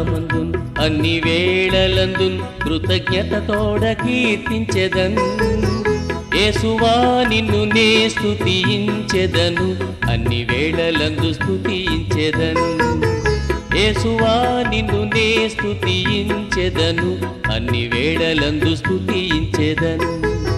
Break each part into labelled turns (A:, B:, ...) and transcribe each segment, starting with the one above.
A: కాలమందున్ అన్ని వేళలందున్ కృతజ్ఞతతోడ కీర్తించెదన్ యేసువా నిన్ను నే స్తుతించెదను అన్ని వేళలందు స్తుతించెదన్ యేసువా నిన్ను నే స్తుతించెదను అన్ని వేళలందు స్తుతించెదన్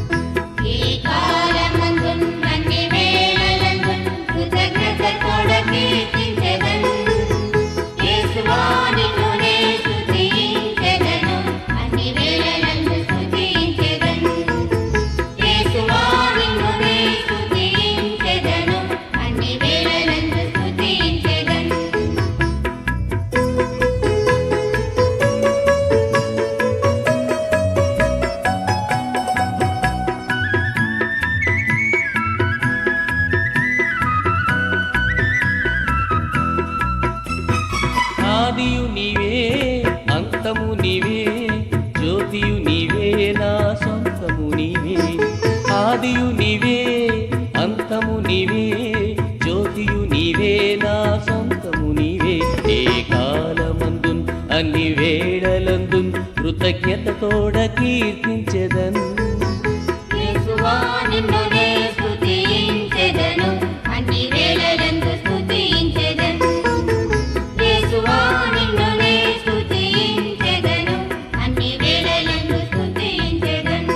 A: ఆదియు నీవే అంతము నీవే జ్యోతియు నీవే నా సొంతము నీవే ఆదియు నీవే అంతము నీవే జ్యోతియు నీవే నా సొంతము నీవే ఏ కాలమందున్ అన్ని వేళలందున్ కృతజ్ఞతతోడ కీర్తించెదన్
B: యేసువా నిన్ను నే స్తుతించెదను అన్ని వేళలందు స్తుతించెదన్ యేసువా నిన్ను నే స్తుతించెదను అన్ని వేళలందు స్తుతించెదన్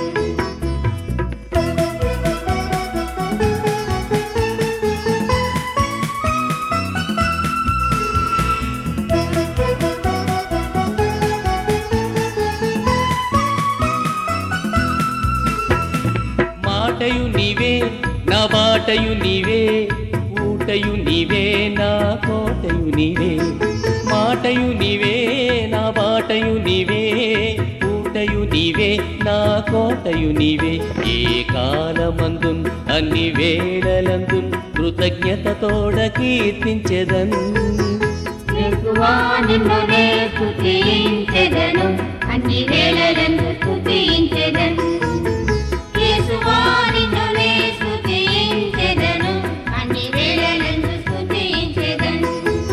A: మాటయు నీవే నా బాటయు నీవే ఊటయు నీవే నా కోటయు నీవే మాటయు నీవే నా బాటయు నీవే ఊటయు నీవే నా కోటయు నీవే ఏ కాలమందున్ అన్ని వేళలందున్ కృతజ్ఞతతోడ కీర్తించెదన్
B: యేసువా నిన్ను నే స్తుతించెదను అన్ని వేళలందు స్తుతించెదన్ యేసువా నిన్ను నే స్తుతించెదను అన్ని వేళలందు స్తుతించెదన్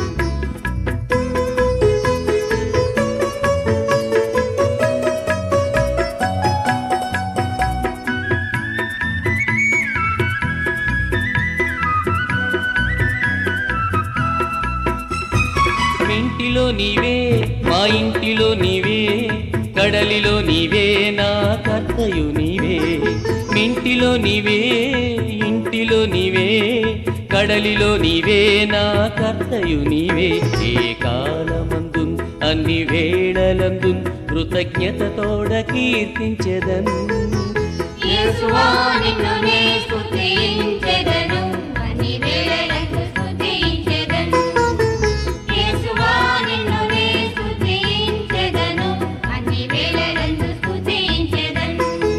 A: ఇంటిలో నీవే మా ఇంటిలో నీవే కడలిలో నీవే నా కర్తయు నీవే ఇంటిలో నీవే ఇంటిలో నీవే కడలిలో నీవే నా కర్తయు నీవే ఏ కాలమందున్ అన్ని వేళలందున్ కృతజ్ఞతతోడ కీర్తించెదన్
B: యేసువా నిన్ను నే స్తుతించెదను అన్ని వేళలందు స్తుతించెదన్ యేసువా నిన్ను నే స్తుతించెదను అన్ని వేళలందు స్తుతించెదన్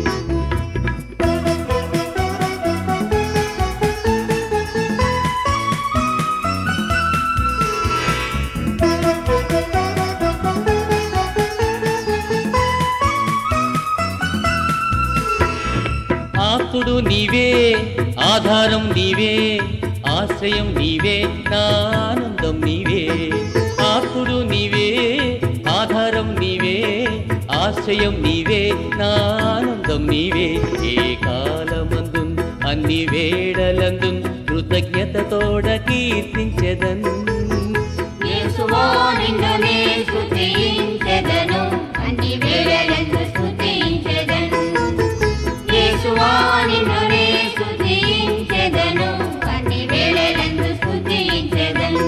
A: ఆస్తుడు నీవే ఆధారం నీవే ఆశ్రయం నీవే నా ఆనందం నీవే ఆస్తుడు నీవే ఆధారం నీవే ఆశ్రయం నీవే నా ఆనందం నీవే ఏ కాలమందున్ అన్ని వేళలందున్ కృతజ్ఞతతోడ కీర్తించెదన్
B: యేసువా నిన్ను నే స్తుతించెదను అన్ని వేళలందు స్తుతించెదన్ యేసువా నిన్ను నే స్తుతించెదను అన్ని వేళలందు స్తుతించెదన్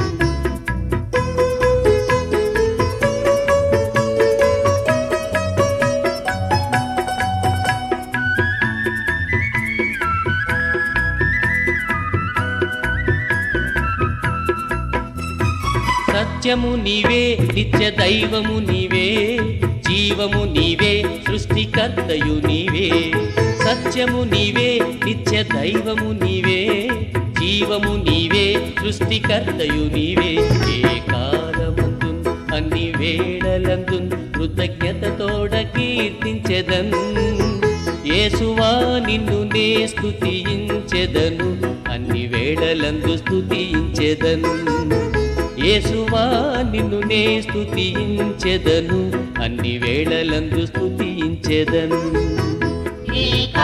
A: సత్యము నీవే నిత్య దైవము నీవే జీవము నీవే సృష్టికర్తయు నీవే సత్యము నీవే నిత్య దైవము నీవే జీవము నీవే సృష్టికర్తయు నీవే ఏ కాలమందున్ అన్ని వేళలందున్ కృతజ్ఞతతోడ కీర్తించెదన్ యేసువా నిన్ను నే స్తుతించెదను అన్ని వేళలందు స్తుతించెదన్ యేసువా నిన్ను నే స్తుతించెదను, అన్ని వేళలందు స్తుతించెదను.
B: నీ